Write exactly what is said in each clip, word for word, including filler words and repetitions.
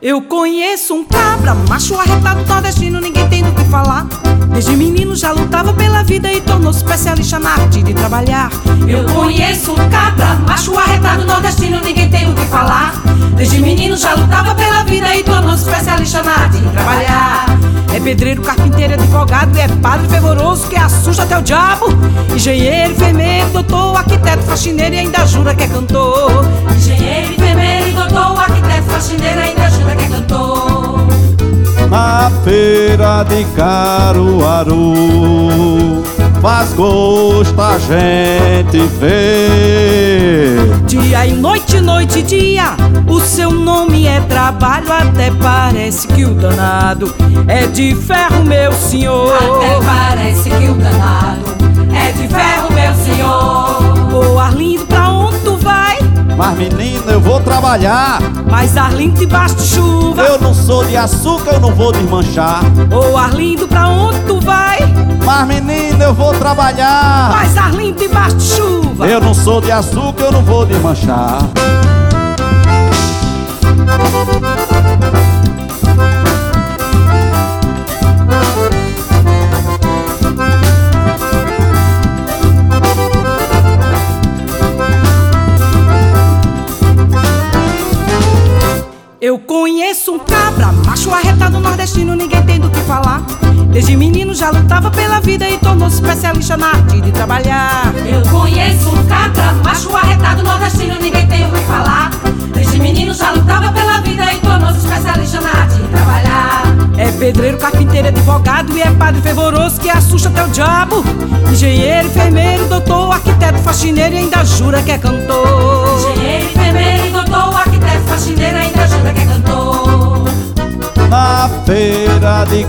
Eu conheço um cabra, macho arretado nordestino, ninguém tem do que falar. Desde menino já lutava pela vida e tornou-se especialista na arte de trabalhar. Eu conheço um cabra, macho arretado nordestino, ninguém tem o que falar. Desde menino já lutava pela vida e tornou-se especialista na arte de trabalhar. É pedreiro, carpinteiro, advogado e é padre fervoroso que assusta até o diabo. Engenheiro, enfermeiro, doutor, arquiteto, faxineiro e ainda jura que é cantor. Engenheiro, enfermeiro, doutor, arquiteto, faxineiro e ainda jura que é cantor. Na feira de Caruaru faz gosto a gente ver. Dia e noite, noite e dia, o seu nome é trabalho. Até parece que o danado é de ferro, meu senhor. Até parece que o danado é de ferro, meu senhor. Ô Arlindo, pra onde tu vai? Mas menina, eu vou trabalhar. Mas Arlindo, debaixo de chuva. Eu não sou de açúcar, eu não vou desmanchar. Ô Arlindo, pra onde tu vai? Mas menina, eu vou trabalhar. Mas Arlindo, debaixo de chuva. Eu não sou de açúcar, eu não vou desmanchar. Eu conheço um cabra, macho arretado nordestino, ninguém tem do que falar. Desde menino já lutava pela vida e tornou-se especialista na arte de trabalhar. Eu conheço um cabra, macho arretado nordestino, ninguém tem o que falar. Desde menino já lutava pela vida e tornou-se especialista na arte de trabalhar. É pedreiro, carpinteiro, advogado e é padre fervoroso que assusta até o diabo. Engenheiro, enfermeiro, doutor, arquiteto, faxineiro e ainda jura que é cantor. Engenheiro, enfermeiro, doutor, arquiteto, faxineiro e ainda jura que é cantor. Na feira de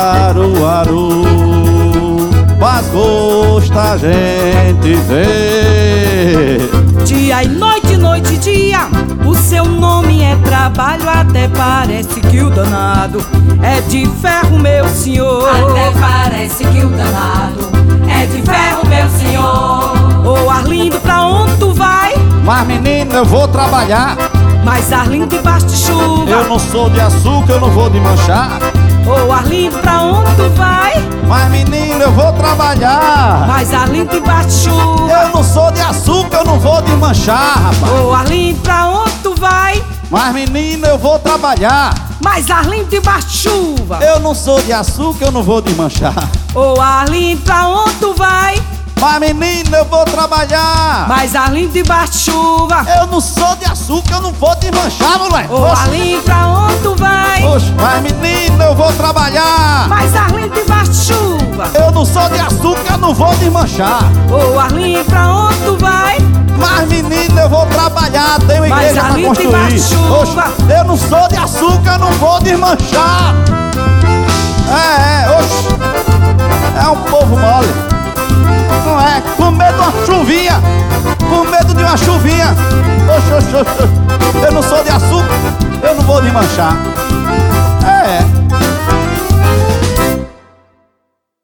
Caruaru faz gosto a gente ver. Dia e noite, noite e dia, o seu nome é trabalho. Até parece que o danado é de ferro, meu senhor. Até parece que o danado é de ferro, meu senhor. Ô Arlindo, pra onde tu vai? Mas menina, eu vou trabalhar. Mas Arlindo, debaixo de chuva. Eu não sou de açúcar, eu não vou desmanchar. Ô Arlindo, pra onde tu vai? Mas menina, eu vou trabalhar. Mas Arlindo, debaixo de chuva. Eu não sou de açúcar, eu não vou desmanchar, rapaz. Ô Arlindo, pra onde tu vai? Mas menina, eu vou trabalhar. Mas Arlindo, debaixo de chuva. Eu não sou de açúcar, eu não vou desmanchar. Ô Arlindo, pra onde tu vai? Mas menina, eu vou trabalhar. Mas Arlindo, debaixo de chuva. Eu não sou de açúcar, eu não vou desmanchar, moleque. Ô Arlindo, pra onde tu vai? Oxe, mas menina, eu vou trabalhar. Mas Arlindo, debaixo de chuva. Eu não sou de açúcar, eu não vou desmanchar. Ô Arlindo, pra onde tu vai? Mas menina, eu vou trabalhar, tenho Mas igreja pra ali construir. debaixo de chuva. Oxe, eu não sou de açúcar, eu não vou desmanchar. É, é, oxe, é um povo mole. Não é, com medo de uma chuvinha. Com medo de uma chuvinha. Oxe, oxe, oxe, eu não sou de açúcar, eu não vou desmanchar.